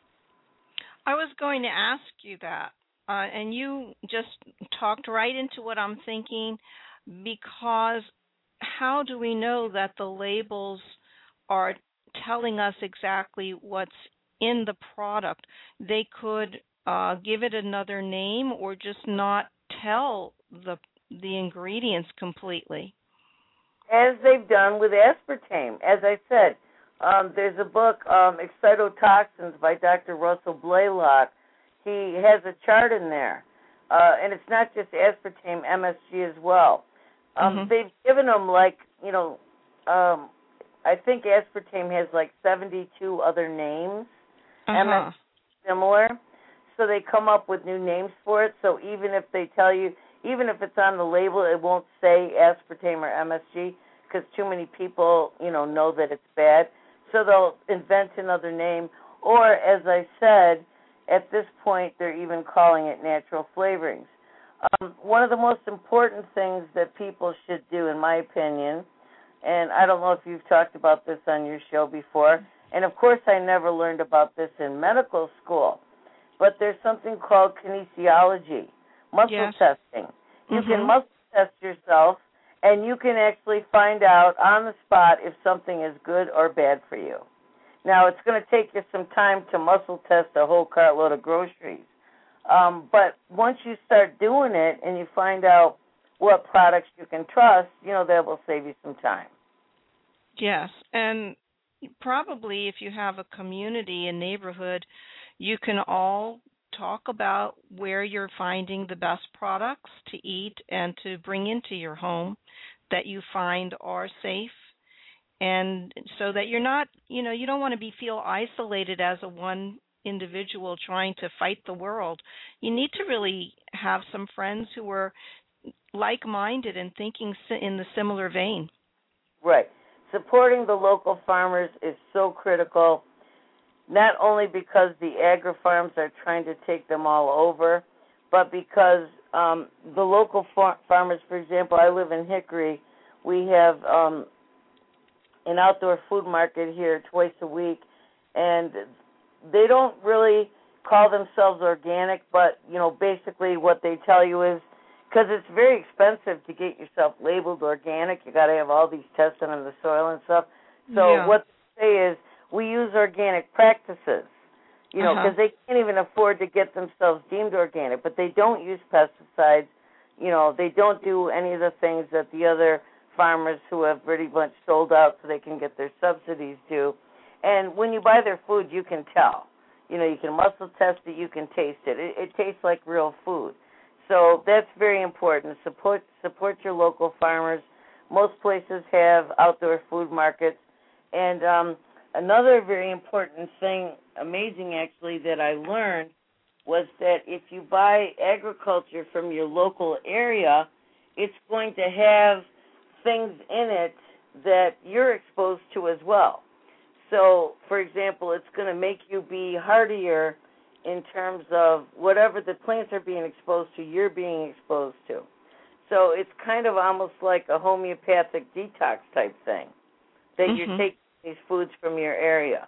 I was going to ask you that, uh, and you just talked right into what I'm thinking, because how do we know that the labels are telling us exactly what's in the product? They could uh, give it another name or just not tell the the ingredients completely. As they've done with aspartame. As I said, um, there's a book, um, Excitotoxins by Doctor Russell Blaylock. He has a chart in there, uh, and it's not just aspartame, M S G as well. Um, mm-hmm. They've given them like, you know, um, I think aspartame has like seventy-two other names, uh-huh. M S G similar. So they come up with new names for it. So even if they tell you, even if it's on the label, it won't say aspartame or M S G because too many people, you know, know that it's bad. So they'll invent another name. Or, as I said, at this point, they're even calling it natural flavorings. Um, one of the most important things that people should do, in my opinion, and I don't know if you've talked about this on your show before, and of course I never learned about this in medical school, but there's something called kinesiology, muscle yes. testing. You mm-hmm. can muscle test yourself, and you can actually find out on the spot if something is good or bad for you. Now, it's going to take you some time to muscle test a whole cartload of groceries, um, but once you start doing it and you find out what products you can trust, you know, that will save you some time. Yes, and probably if you have a community, a neighborhood, you can all talk about where you're finding the best products to eat and to bring into your home that you find are safe, and so that you're not, you know, you don't want to be feel isolated as a one individual trying to fight the world. You need to really have some friends who are like-minded and thinking in the similar vein. Right. Supporting the local farmers is so critical, not only because the agri-farms are trying to take them all over, but because um, the local far- farmers, for example, I live in Hickory, we have um, an outdoor food market here twice a week, and they don't really call themselves organic, but, you know, basically what they tell you is, because it's very expensive to get yourself labeled organic, you got to have all these tests on the soil and stuff. So yeah. what they say is, we use organic practices, you know, because uh-huh. they can't even afford to get themselves deemed organic, but they don't use pesticides, you know, they don't do any of the things that the other farmers who have pretty much sold out so they can get their subsidies due. And when you buy their food, you can tell. You know, you can muscle test it, you can taste it. It, it tastes like real food. So that's very important. Support support your local farmers. Most places have outdoor food markets. And um, another very important thing, amazing actually, that I learned was that if you buy agriculture from your local area, it's going to have things in it that you're exposed to as well. So, for example, it's going to make you be hardier in terms of whatever the plants are being exposed to, you're being exposed to. So it's kind of almost like a homeopathic detox type thing, that mm-hmm. you're taking these foods from your area.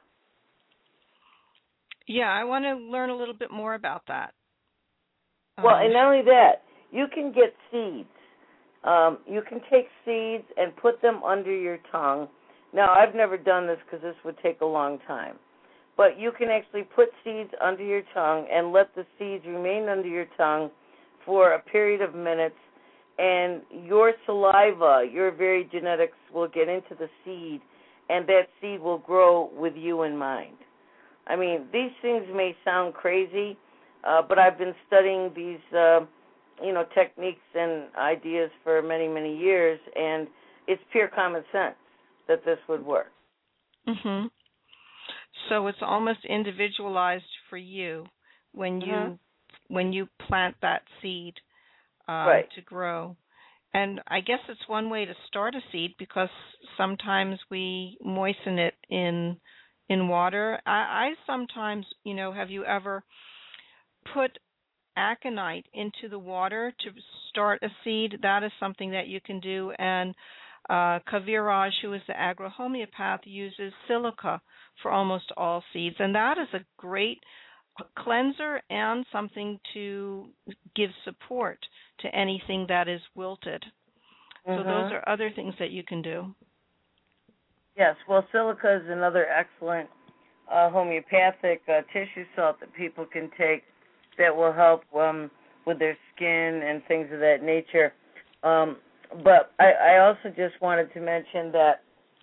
Yeah, I want to learn a little bit more about that. Well, um, and not only that, you can get seeds. Um, you can take seeds and put them under your tongue. Now, I've never done this because this would take a long time. But you can actually put seeds under your tongue and let the seeds remain under your tongue for a period of minutes, and your saliva, your very genetics will get into the seed, and that seed will grow with you in mind. I mean, these things may sound crazy, uh, but I've been studying these, uh, you know, techniques and ideas for many, many years, and it's pure common sense that this would work. Mhm. So it's almost individualized for you when you mm-hmm. when you plant that seed uh, right. to grow. And I guess it's one way to start a seed, because sometimes we moisten it in in water. I, I sometimes, you know, have you ever put aconite into the water to start a seed? That is something that you can do. And uh, Kaviraj, who is the agrohomeopath, uses silica for almost all seeds. And that is a great cleanser and something to give support to anything that is wilted. Mm-hmm. So those are other things that you can do. Yes, well, silica is another excellent uh, homeopathic uh, tissue salt that people can take that will help um, with their skin and things of that nature. Um, but I, I also just wanted to mention that,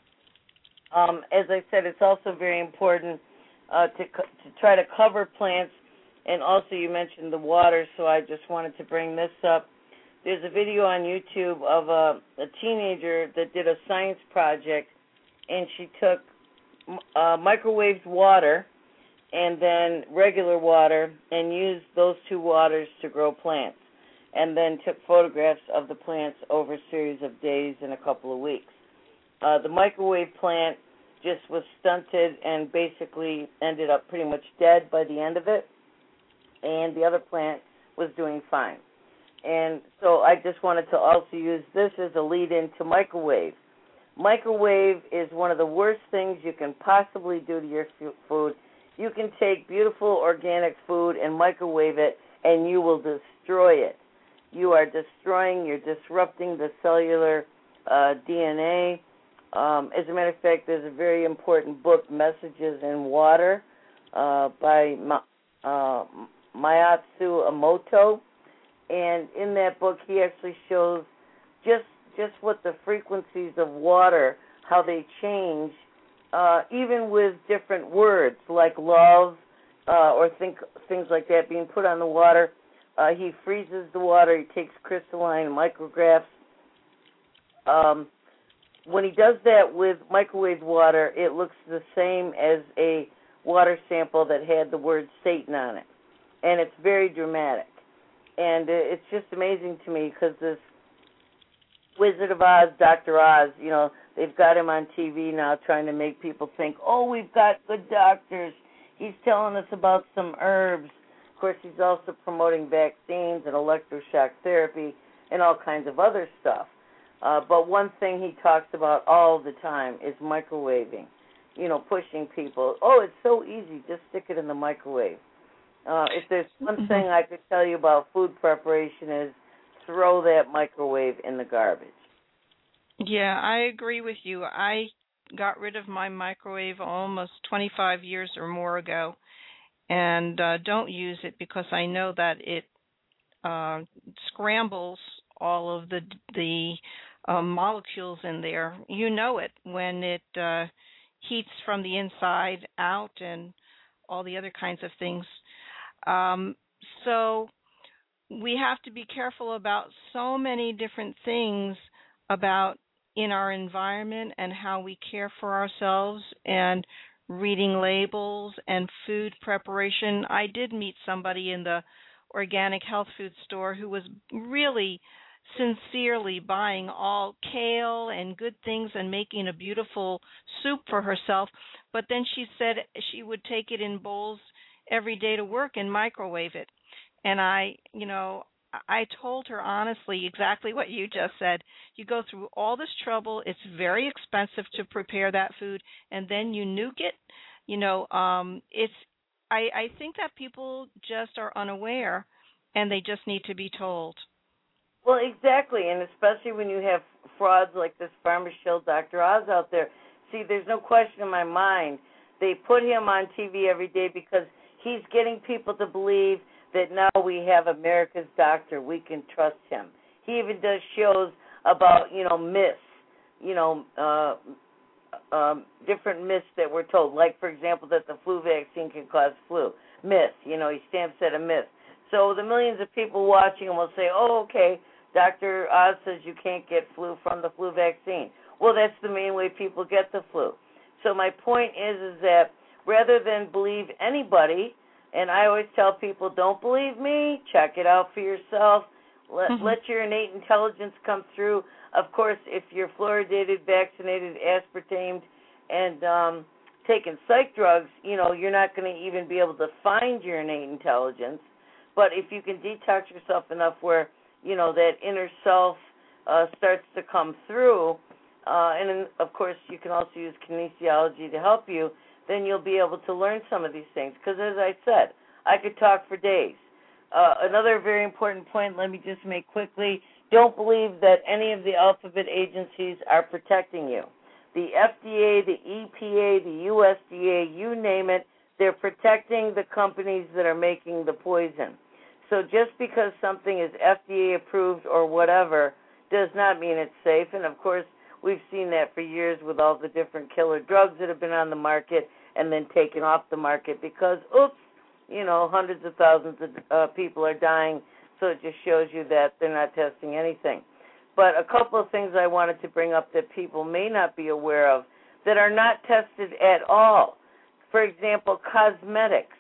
um, as I said, it's also very important uh, to co- to try to cover plants. And also you mentioned the water, so I just wanted to bring this up. There's a video on YouTube of a, a teenager that did a science project, and she took uh, microwaved water and then regular water and used those two waters to grow plants, and then took photographs of the plants over a series of days and a couple of weeks. Uh, the microwave plant just was stunted and basically ended up pretty much dead by the end of it, and the other plant was doing fine. And so I just wanted to also use this as a lead-in to microwave. Microwave is one of the worst things you can possibly do to your food. You can take beautiful organic food and microwave it, and you will destroy it. You are destroying, you're disrupting the cellular uh, D N A. Um, as a matter of fact, there's a very important book, Messages in Water, uh, by Ma- uh, Mayatsu Emoto. And in that book, he actually shows just just what the frequencies of water, how they change, uh, even with different words like love uh, or think, things like that being put on the water. Uh, he freezes the water. He takes crystalline micrographs. Um, when he does that with microwave water, it looks the same as a water sample that had the word Satan on it. And it's very dramatic. And it's just amazing to me because this Wizard of Oz, Doctor Oz, you know, they've got him on T V now trying to make people think, oh, we've got good doctors. He's telling us about some herbs. Of course, he's also promoting vaccines and electroshock therapy and all kinds of other stuff. Uh, but one thing he talks about all the time is microwaving, you know, pushing people. Oh, it's so easy. Just stick it in the microwave. Uh, if there's one thing I could tell you about food preparation is throw that microwave in the garbage. Yeah, I agree with you. I got rid of my microwave almost twenty-five years or more ago, and uh, don't use it because I know that it uh, scrambles all of the the uh, molecules in there. You know it when it uh, heats from the inside out and all the other kinds of things. Um, so we have to be careful about so many different things about in our environment and how we care for ourselves and reading labels and food preparation. I did meet somebody in the organic health food store who was really sincerely buying all kale and good things and making a beautiful soup for herself, but then she said she would take it in bowls every day to work and microwave it. And I, you know, I told her honestly exactly what you just said. You go through all this trouble. It's very expensive to prepare that food, and then you nuke it. You know, um, it's. I, I think that people just are unaware, and they just need to be told. Well, exactly, and especially when you have frauds like this Farmer Shield Doctor Oz out there. See, there's no question in my mind. They put him on T V every day because he's getting people to believe that now we have America's doctor. We can trust him. He even does shows about, you know, myths, you know, uh, um, different myths that we're told. Like, for example, that the flu vaccine can cause flu. Myth, you know, he stamps at a myth. So the millions of people watching him will say, oh, okay, Doctor Oz says you can't get flu from the flu vaccine. Well, that's the main way people get the flu. So my point is, is that rather than believe anybody, and I always tell people, don't believe me, check it out for yourself. Let, mm-hmm. let your innate intelligence come through. Of course, if you're fluoridated, vaccinated, aspartamed, and um, taking psych drugs, you know, you're not going to even be able to find your innate intelligence. But if you can detox yourself enough where, you know, that inner self uh, starts to come through, uh, and then, of course, you can also use kinesiology to help you, then you'll be able to learn some of these things. Because as I said, I could talk for days. Uh, another very important point, let me just make quickly, don't believe that any of the alphabet agencies are protecting you. The F D A, the E P A, the U S D A, you name it, they're protecting the companies that are making the poison. So just because something is F D A approved or whatever does not mean it's safe. And, of course, we've seen that for years with all the different killer drugs that have been on the market and then taken off the market because, oops, you know, hundreds of thousands of uh, people are dying, so it just shows you that they're not testing anything. But a couple of things I wanted to bring up that people may not be aware of that are not tested at all. For example, cosmetics,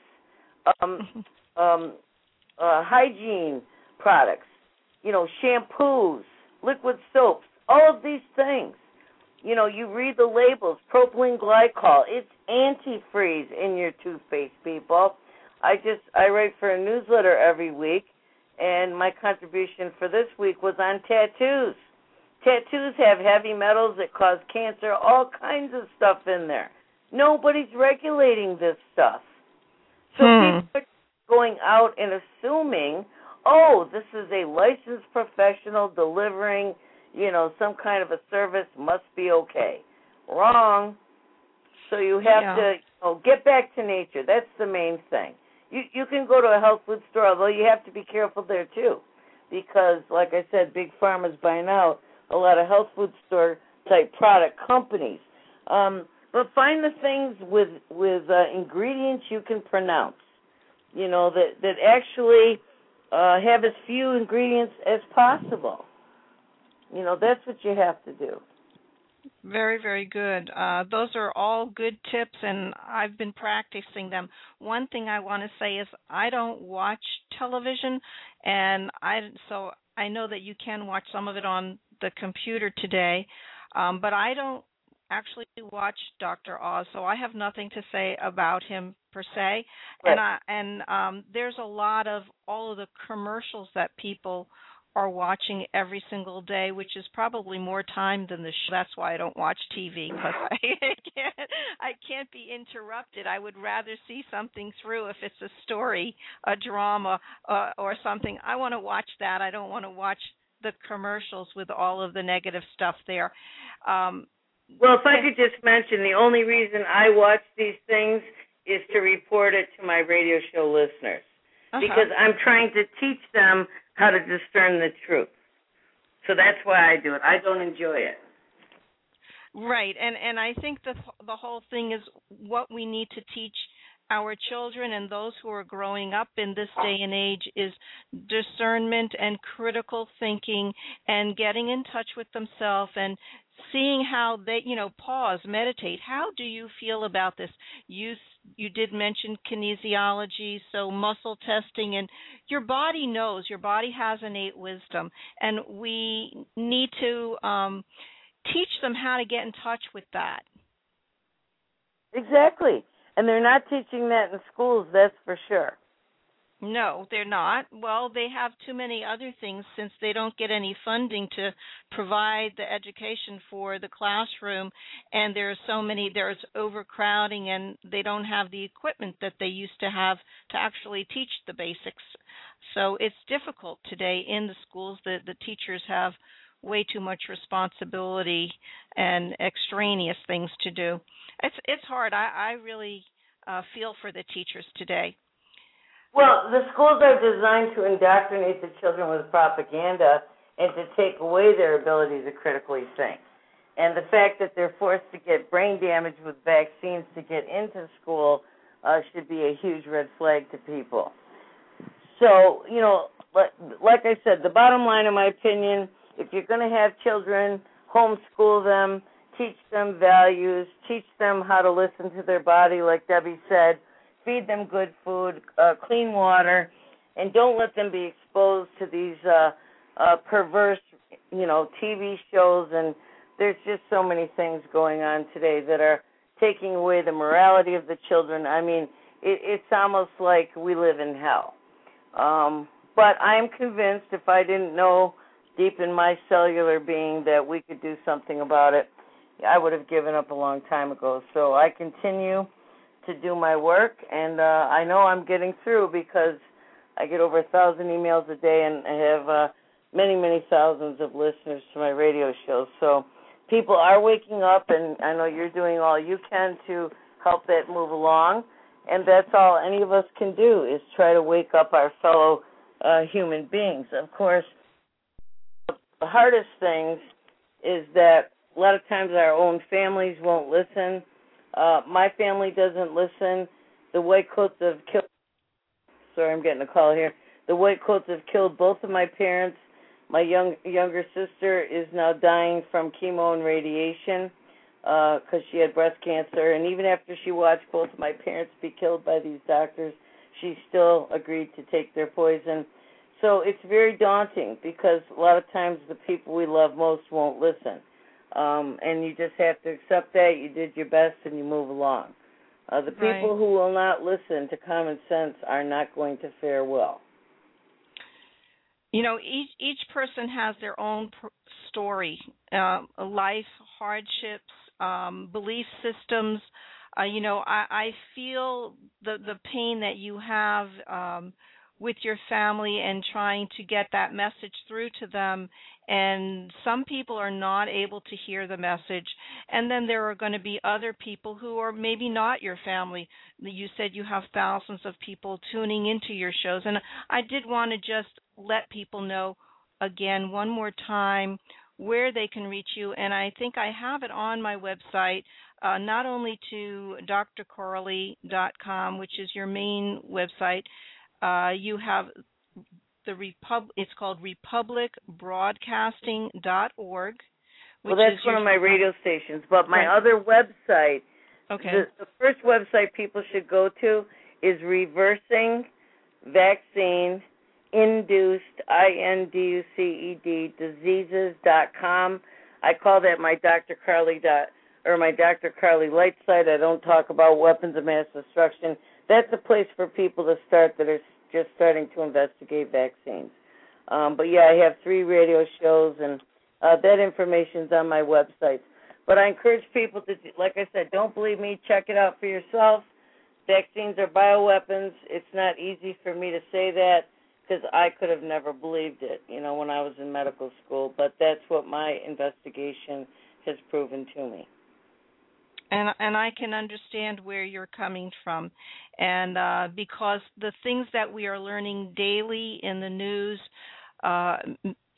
um, um, uh, hygiene products, you know, shampoos, liquid soaps, all of these things. You know, you read the labels, propylene glycol, it's antifreeze in your toothpaste, people. I just, I write for a newsletter every week, and my contribution for this week was on tattoos. Tattoos have heavy metals that cause cancer, all kinds of stuff in there. Nobody's regulating this stuff. So hmm. people are going out and assuming, oh, this is a licensed professional delivering, you know, some kind of a service, must be okay. Wrong. So you have yeah. to you know, get back to nature. That's the main thing. You you can go to a health food store, although you have to be careful there too, because, like I said, big pharma's buying out a lot of health food store type product companies. Um, but find the things with with uh, ingredients you can pronounce. You know that that actually uh, have as few ingredients as possible. You know, that's what you have to do. Very, very good. Uh, those are all good tips, and I've been practicing them. One thing I want to say is I don't watch television, and I so I know that you can watch some of it on the computer today, um, but I don't actually watch Doctor Oz, so I have nothing to say about him per se. Right. And I, and um, there's a lot of all of the commercials that people are watching every single day, which is probably more time than the show. That's why I don't watch T V, because I can't, I can't be interrupted. I would rather see something through if it's a story, a drama, uh, or something. I want to watch that. I don't want to watch the commercials with all of the negative stuff there. Um, well, if I could just mention, the only reason I watch these things is to report it to my radio show listeners, uh-huh. because I'm trying to teach them how to discern the truth. So that's why I do it. I don't enjoy it. Right, and and I think the the whole thing is what we need to teach our children and those who are growing up in this day and age is discernment and critical thinking and getting in touch with themselves and seeing how they, you know, pause, meditate. How do you feel about this? You you did mention kinesiology, so muscle testing, and your body knows. Your body has innate wisdom, and we need to um, teach them how to get in touch with that. Exactly. And they're not teaching that in schools, that's for sure. No, they're not. Well, they have too many other things since they don't get any funding to provide the education for the classroom, and there are so many, there's overcrowding, and they don't have the equipment that they used to have to actually teach the basics. So it's difficult today in the schools. The, the teachers have way too much responsibility and extraneous things to do. It's it's hard. I, I really uh, feel for the teachers today. Well, the schools are designed to indoctrinate the children with propaganda and to take away their ability to critically think. And the fact that they're forced to get brain damage with vaccines to get into school uh, should be a huge red flag to people. So, you know, like I said, the bottom line, in my opinion, if you're going to have children, homeschool them, teach them values, teach them how to listen to their body, like Debbie said, feed them good food, uh, clean water, and don't let them be exposed to these uh, uh, perverse, you know, T V shows. And there's just so many things going on today that are taking away the morality of the children. I mean, it, it's almost like we live in hell. Um, but I'm convinced if I didn't know deep in my cellular being that we could do something about it, I would have given up a long time ago. So I continue to do my work, and uh, I know I'm getting through because I get over a thousand emails a day, and I have uh, many, many thousands of listeners to my radio shows. So people are waking up, and I know you're doing all you can to help that move along, and that's all any of us can do is try to wake up our fellow uh, human beings. Of course, the hardest things is that a lot of times our own families won't listen. Uh, my family doesn't listen. The white coats have killed. Sorry, I'm getting a call here. The white coats have killed both of my parents. My young younger sister is now dying from chemo and radiation because uh, she had breast cancer. And even after she watched both of my parents be killed by these doctors, she still agreed to take their poison. So it's very daunting because a lot of times the people we love most won't listen. Um, and you just have to accept that. You did your best and you move along. Uh, the people Right. who will not listen to common sense are not going to fare well. You know, each each person has their own pr- story, uh, life, hardships, um, belief systems. Uh, you know, I, I feel the, the pain that you have um, with your family and trying to get that message through to them. And some people are not able to hear the message. And then there are going to be other people who are maybe not your family. You said you have thousands of people tuning into your shows. And I did want to just let people know again one more time where they can reach you. And I think I have it on my website, uh, not only to d r carly dot com, which is your main website. Uh, you have the Repub. It's called republic broadcasting dot org. Well, that's one of my radio stations. But my right. other website, okay. the, the first website people should go to is Reversing Vaccine Induced, I N D U C E D, diseases dot com. I call that my Doctor Carly dot, or my Doctor Carly Light site. I don't talk about weapons of mass destruction. That's a place for people to start that are just starting to investigate vaccines. Um, but, yeah, I have three radio shows, and uh, that information's on my website. But I encourage people to, like I said, don't believe me. Check it out for yourself. Vaccines are bioweapons. It's not easy for me to say that because I could have never believed it, you know, when I was in medical school. But that's what my investigation has proven to me. And and I can understand where you're coming from. And uh, because the things that we are learning daily in the news, uh,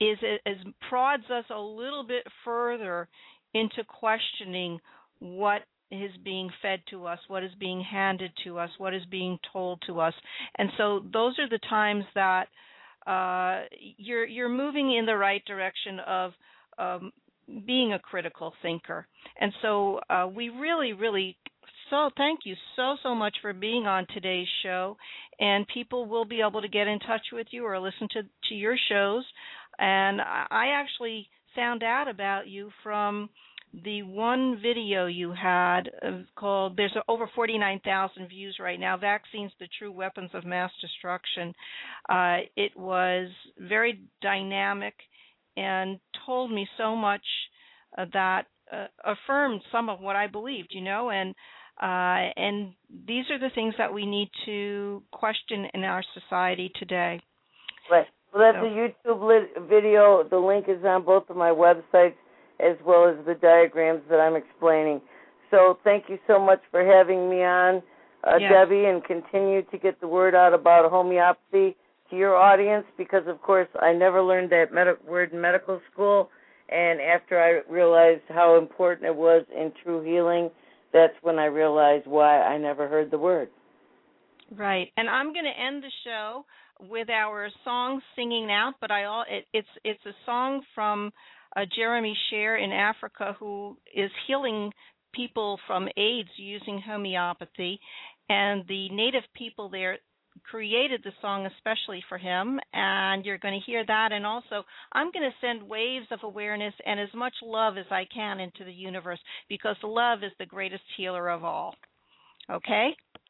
is it, is prods us a little bit further into questioning what is being fed to us, what is being handed to us, what is being told to us. And so those are the times that uh, you're you're moving in the right direction of um, being a critical thinker. And so uh, we really, really, so thank you so, so much for being on today's show. And people will be able to get in touch with you or listen to, to your shows. And I actually found out about you from the one video you had called, there's over forty-nine thousand views right now, Vaccines, the True Weapons of Mass Destruction. Uh, it was very dynamic and told me so much uh, that uh, affirmed some of what I believed, you know, and uh, and these are the things that we need to question in our society today. Right. Well, that's so. a YouTube lit- video. The link is on both of my websites, as well as the diagrams that I'm explaining. So thank you so much for having me on, uh, yes. Debbie, and continue to get the word out about homeopathy to your audience, because, of course, I never learned that med- word in medical school, and after I realized how important it was in true healing, that's when I realized why I never heard the word. Right, and I'm going to end the show with our song "Singing Out," but I all it, it's it's a song from uh, Jeremy Sher in Africa, who is healing people from AIDS using homeopathy, and the native people there created the song especially for him, and you're going to hear that. And also, I'm going to send waves of awareness and as much love as I can into the universe, because love is the greatest healer of all. Okay?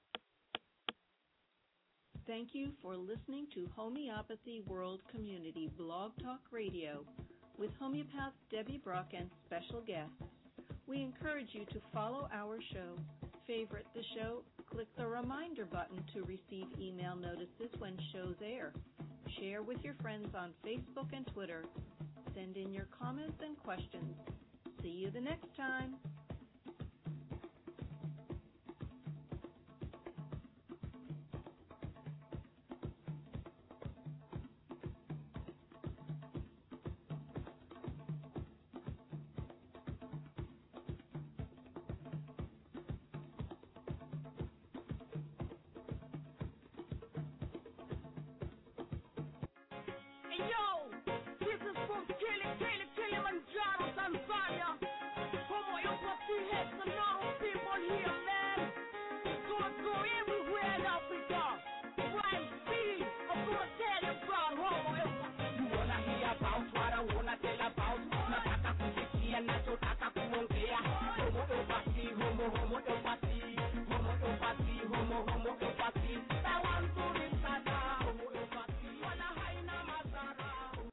Thank you for listening to Homeopathy World Community Blog Talk Radio with homeopath Debbie Brock and special guests. We encourage you to follow our show, favorite the show, click the reminder button to receive email notices when shows air. Share with your friends on Facebook and Twitter. Send in your comments and questions. See you the next time.